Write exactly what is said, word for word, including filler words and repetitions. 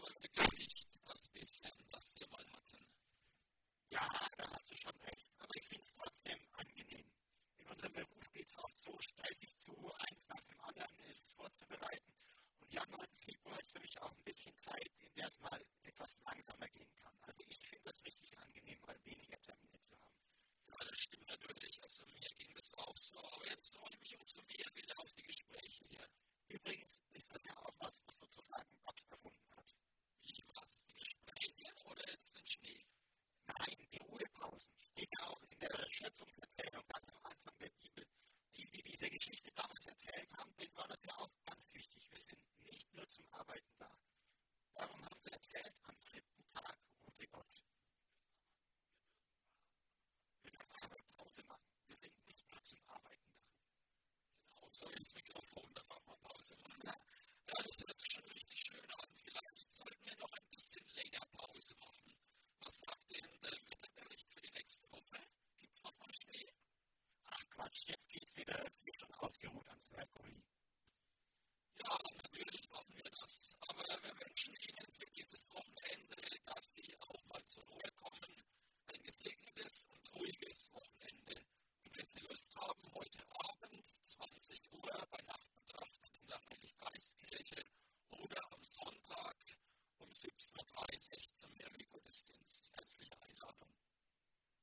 wirklich nicht das bisschen, das wir mal hatten. Ja, da hast du schon recht, aber ich finde es trotzdem angenehm. In unserem Beruf geht es oft so stressig zu, eins nach dem anderen ist vorzubereiten. Und Januar und Februar ist für mich auch ein bisschen Zeit, in der es mal etwas langsamer gehen kann. Also ich finde das richtig angenehm, mal weniger Termine zu haben. Ja, das stimmt natürlich. Also mir ging das auch so, aber jetzt freue ich mich umso mehr wieder auf die Gespräche hier. Übrigens ist das ja auch was, was sozusagen Gott erfunden hat. Wie was? Die Gespräche oder jetzt den Schnee? Nein, die Ruhepausen steht ja auch in der Schöpfungserzählung ganz am Anfang der Bibel. Die, die diese Geschichte damals erzählt haben, denen war das ja auch ganz wichtig. Wir sind nicht nur zum Arbeiten da. Darum haben sie erzählt, am siebten Tag ruhte Gott. Wir dürfen aber Pause machen. Wir sind nicht nur zum Arbeiten da. Genau, so ins Mikrofon, da darf man Pause machen. Ja, ja, das hört sich schon richtig schön an. Vielleicht sollten wir noch ein bisschen länger Pause machen. Was sagt denn der Wetterbericht für die nächste Woche? Gibt es noch mal Schnee? Ach Quatsch, jetzt geht's wieder. Es wird schon ausgeruht ans Merkuri. Ja, natürlich machen wir das. Aber wir wünschen Ihnen für